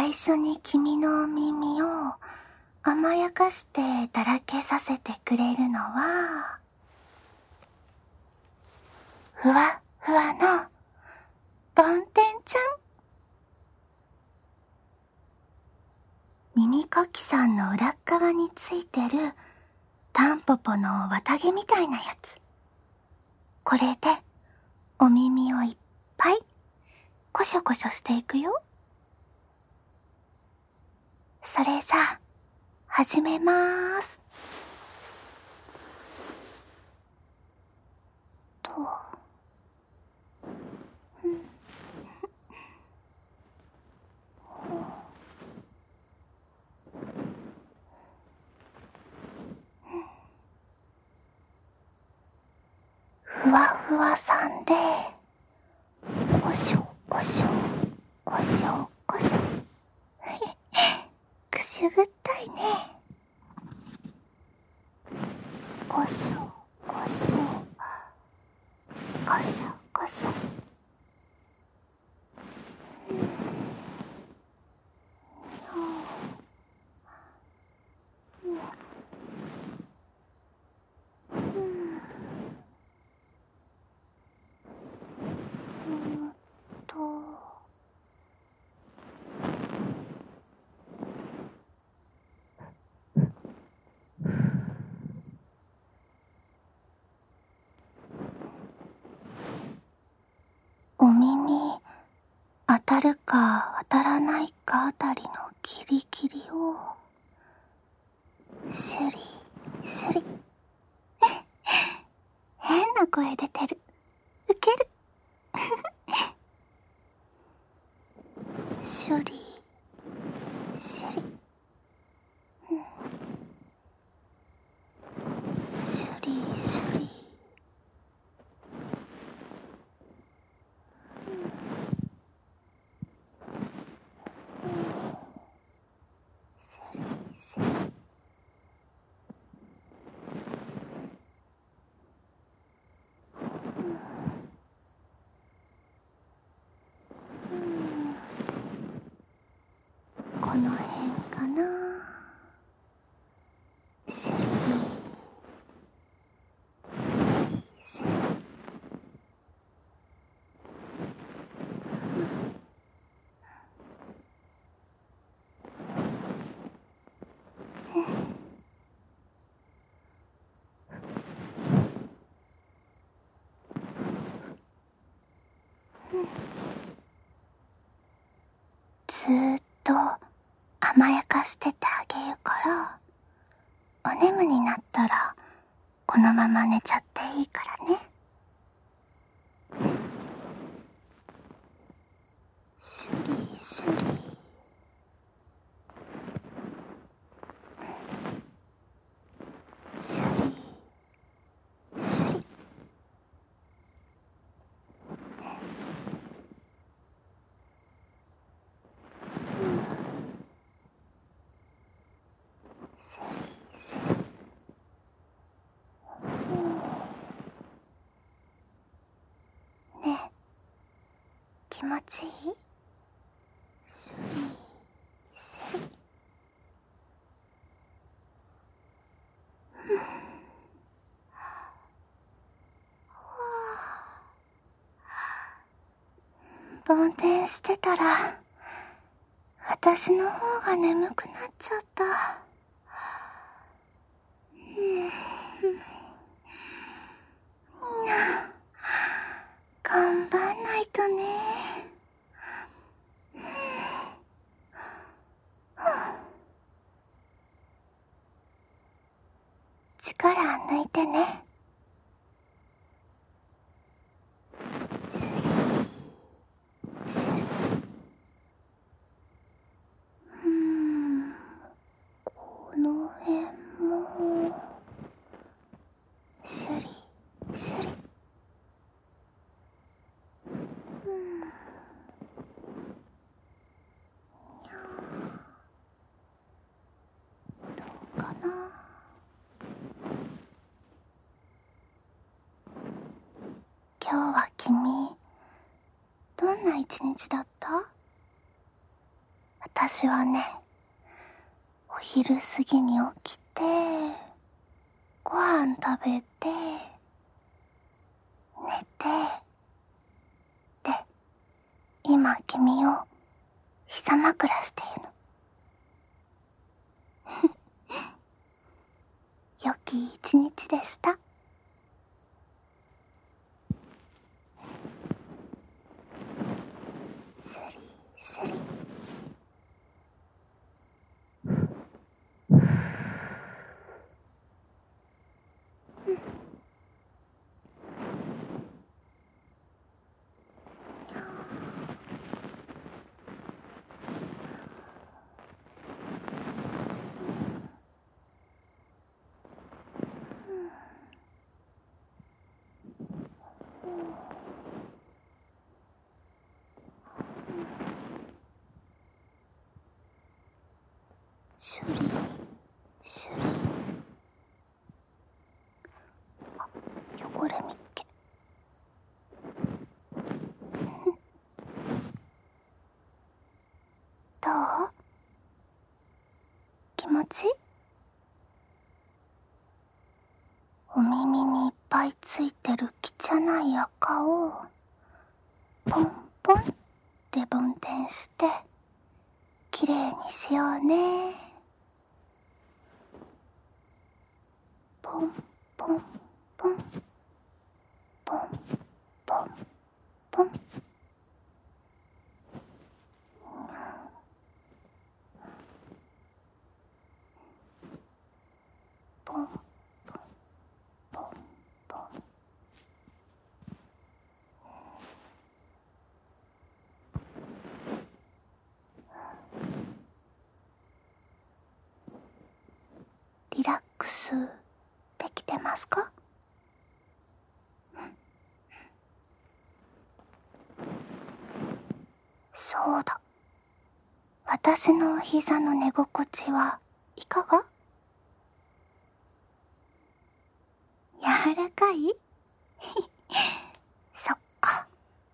最初に君のお耳を甘やかしてだらけさせてくれるのは、ふわふわのボンテンちゃん。耳かきさんの裏っ側についてるタンポポの綿毛みたいなやつ。これでお耳をいっぱいコショコショしていくよ。それじゃあ始めまーす。ふわふわさんでコショコショコショコショくしゅぐったいね。コショコショコショコショ。お耳当たるか当たらないかあたりのギリギリをシュリシュリ変な声出てる。ウケるシュリシュリシュリシュリ。この辺かな。シュリシュリシュリ。ずーっと甘やかしててあげるから、お眠になったらこのまま寝ちゃっていいからね。シュリシュリシュリシュリ。シュリシュリ。ねえ、気持ちいい？シュリシュリ。梵天してたら私の方が眠くなっちゃった。頑張んないとね。力抜いてね。スリスリ。この辺もスリスリ。どうかな。今日は君どんな一日だった？ 私はね、お昼過ぎに起きて、ご飯食べて、寝て、で、今君を膝枕しているの。良き一日でした。スリスリ。シュリシュリ。あ、汚れみっけ。どう？気持ちいい？お耳にいっぱいついてる汚い赤をポンポンって梵天してきれいにしようね。ポンポンポンポンポンポン。ポンポンポンポン。リラックスできてますか？そうだ。私のお膝の寝心地はいかが？柔らかい？そっか。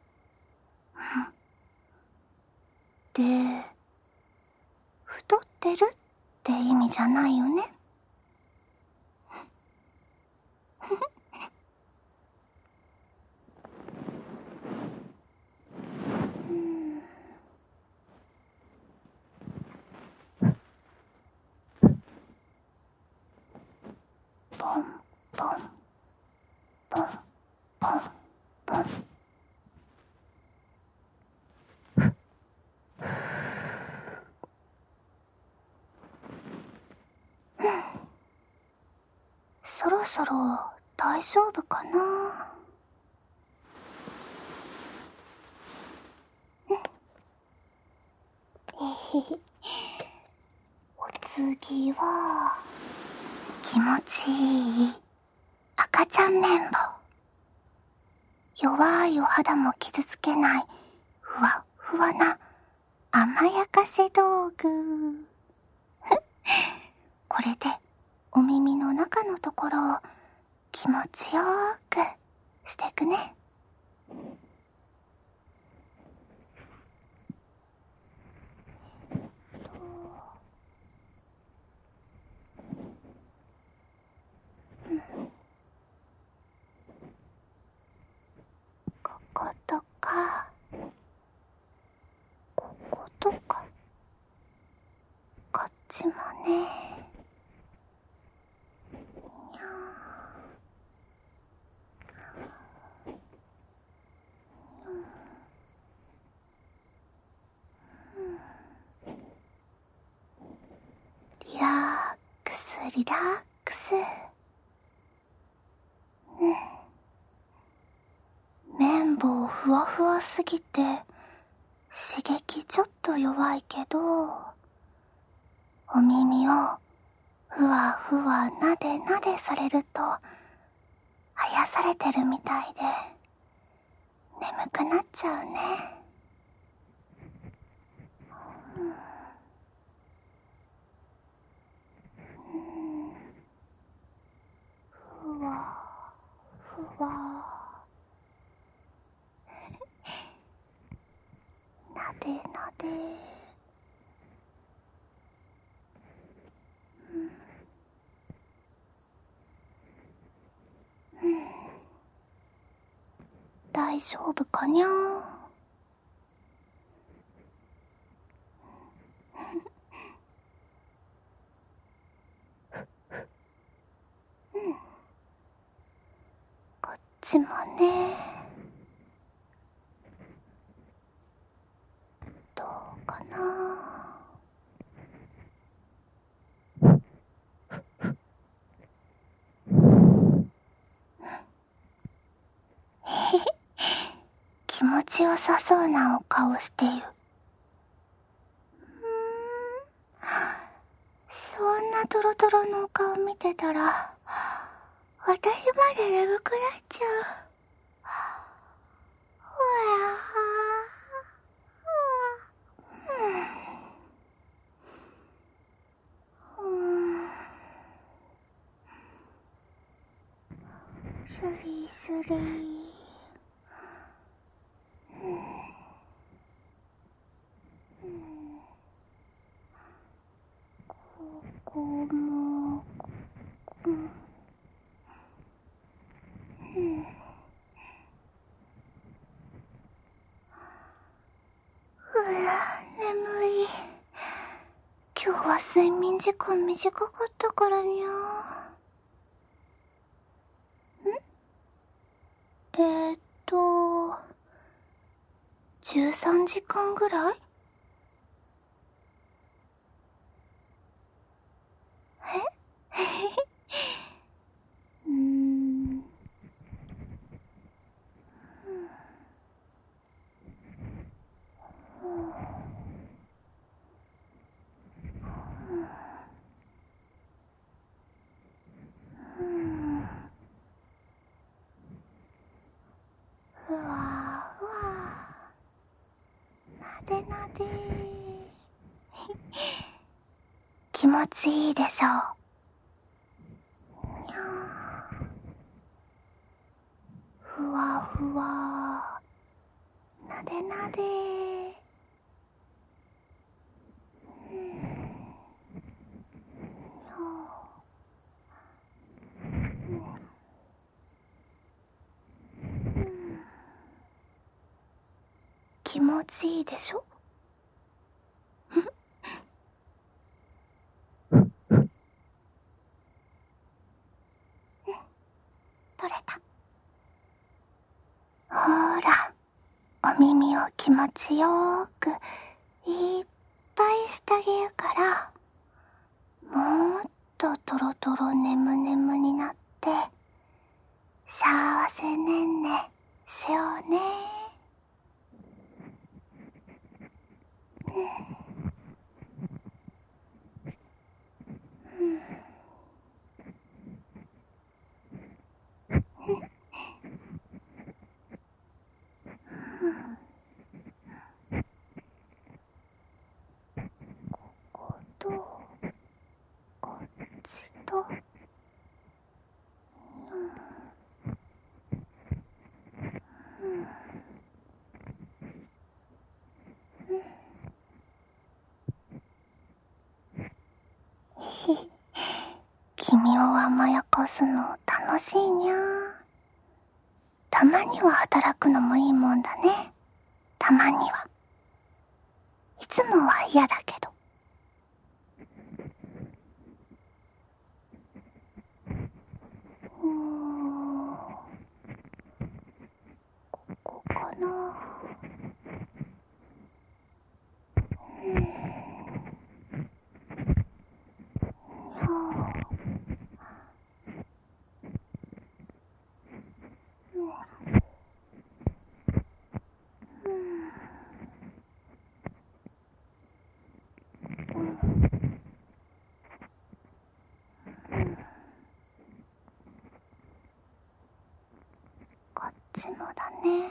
で、太ってるって意味じゃないよね。ポンポンポンポンポン。そろそろ大丈夫かな？お次は気持ちいい赤ちゃん綿棒。弱いお肌も傷つけないふわふわな甘やかし道具。これでお耳の中のところを気持ちよくしてくね。こことか、こことか、こっちもね。にゃー。リラックスリラックス。綿棒ふわふわすぎて刺激ちょっと弱いけど、お耳をふわふわなでなでされるとあやされてるみたいで眠くなっちゃうね。ふわふわなでなで。 丈夫かにゃ。こっちもね。どうかな。気持ちよさそうなお顔してる。そんなトロトロのお顔見てたら、私まで眠くなっちゃう。スリスリ。ここも、眠い。今日は睡眠時間短かったからにゃ。13時間ぐらい？ふわふわ。なでなで。気持ちいいでしょう。にゃー。ふわふわ。なでなで。気持ちいいでしょ。取れた。ほら、お耳を気持ちよーくいっぱいしてあげるから、もっとトロトロ眠眠になって幸せねんねしようね。ここと、こっちと、君を甘やかすの楽しいにゃ。たまには働くのもいいもんだね。たまには。いつもは嫌だけど。ここかな。こっちもだね。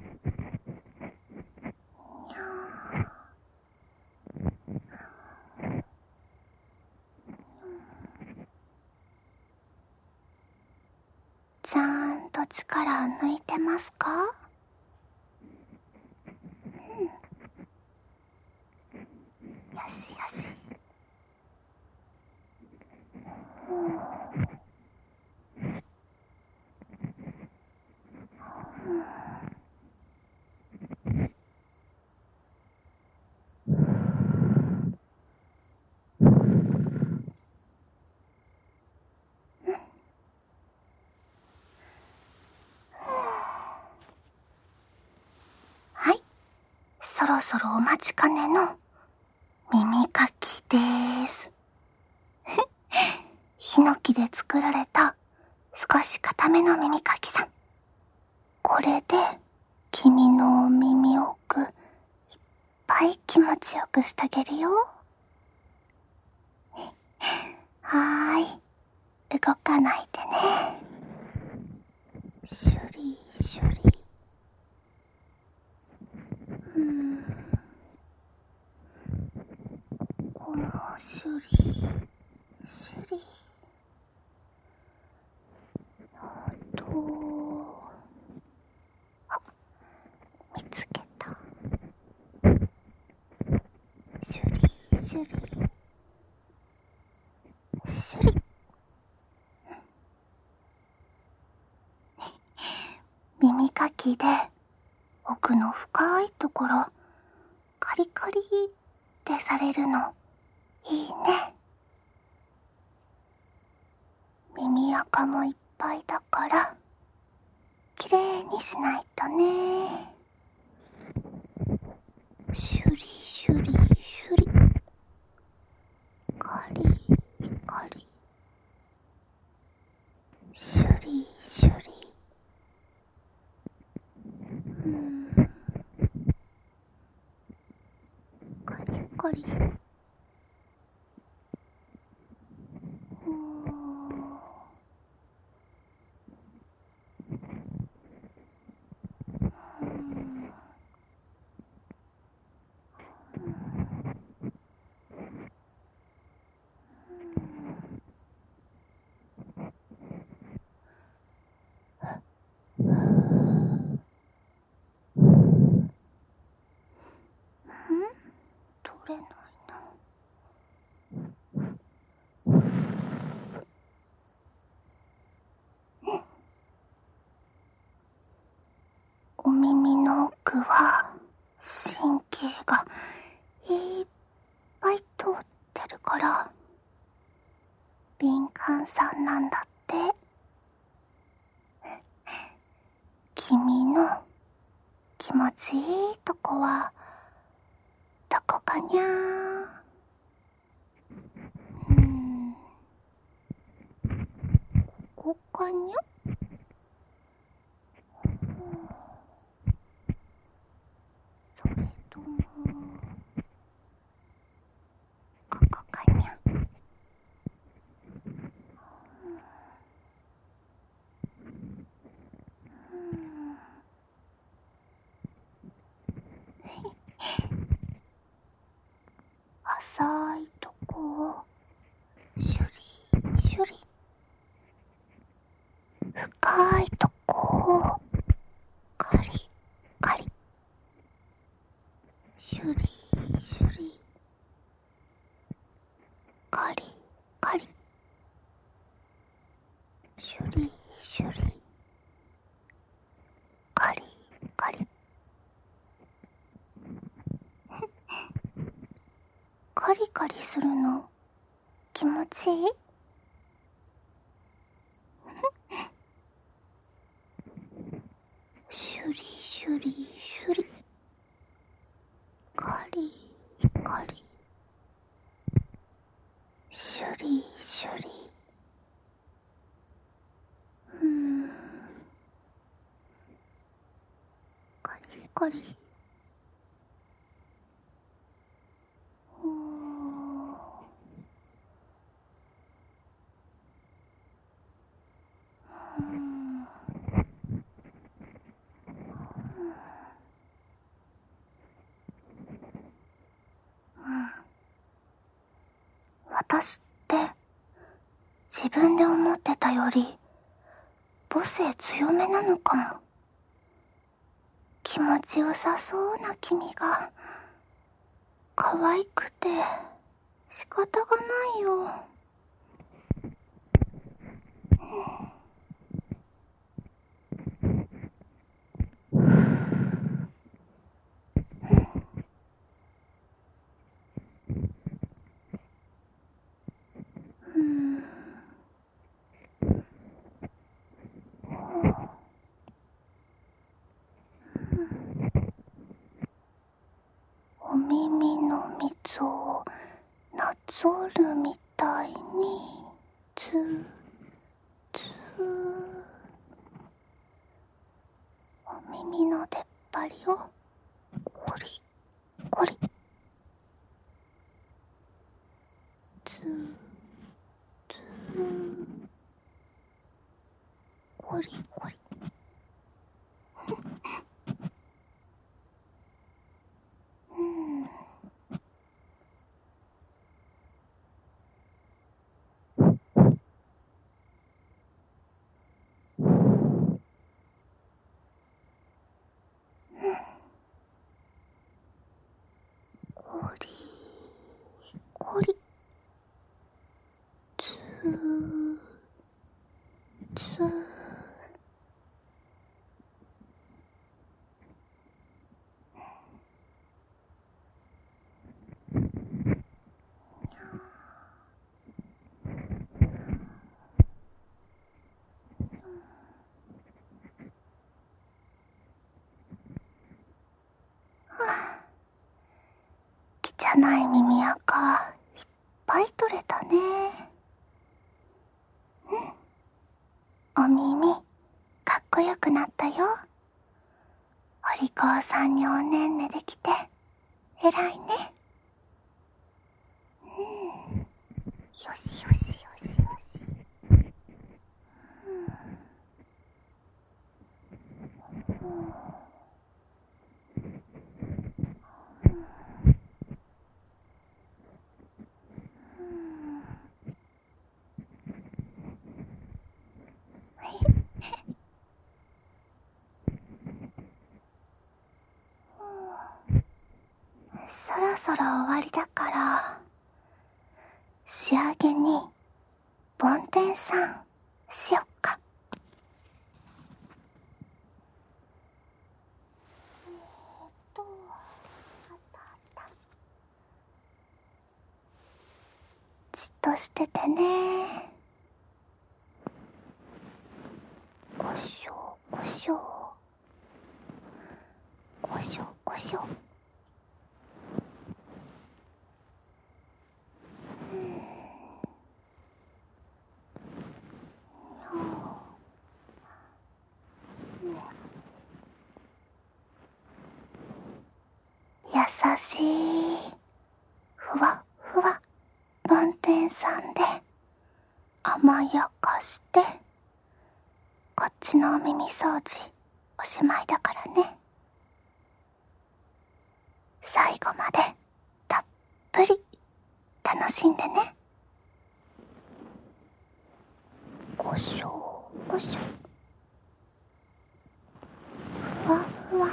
にゃー。ちゃんと力を抜いてますか？よしよし。 そろそろお待ちかねの耳かきでーす。ヒノキで作られた少し固めの耳かきさん。これで君のお耳奥いっぱい気持ちよくしてあげるよ。はーい、動かないでね。シュリシュリ。ここもシュリシュリ。あと、見つけた。シュリシュリシュリ。耳かきで奥の深いところカリカリってされるのいいね。耳垢もいっぱいだからきれいにしないとね。シュリシュリシュリ。カリカリ。シュリシュリ。カリカリ。取れないな。お耳の奥は神経がいっぱい通ってるから敏感さんなんだって。君の気持ちいいとこはどこかにゃー。ここかにゃ。それともここかにゃ。浅いとこをシュリシュリ。深いとこをカリカリ。シュリシュリ。カリカリ。シュリシュリ。カリカリ。カリカリするの気持ちいい？シュリシュリシュリ。カリカリ。シュリシュリ。カリカリ。私って自分で思ってたより母性強めなのかも。気持ちよさそうな君が可愛くて仕方がないよ。 耳の溝をなぞるみたいにつーつー、お耳の出っ張りをコリコリ、つーつー、コリコリ。コリコリ、つーつー、汚い耳垢いっぱい取れたね。お耳かっこよくなったよ。お利口さんにおねんねできて偉いね。よしよしよしよし。そろそろ終わりだから仕上げに梵天さんしよっか。じっとしててね。ごしょごしょごしょごしょ。優しいふわふわ梵天さんで甘やかしてこっちのお耳掃除おしまいだからね。最後までたっぷり楽しんでね。ごしょごしょ、ふわふわ。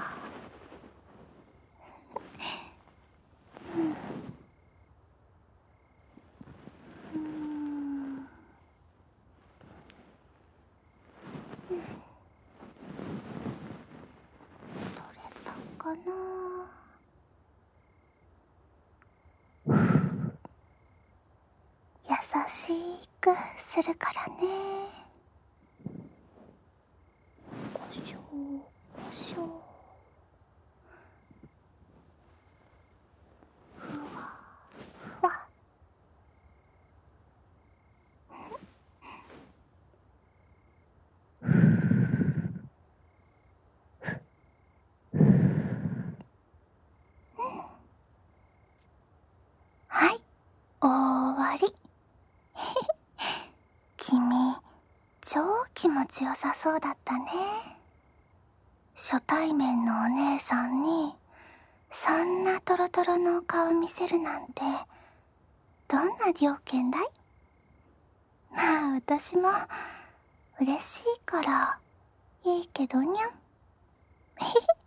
取れたかな。優しくするからね。ごしょごしょ、ふわふわ。はい、終わり。君超気持ちよさそうだったね。初対面のお姉さんにそんなトロトロの顔見せるなんてどんな了見だい？まあ私も嬉しいからいいけどにゃん。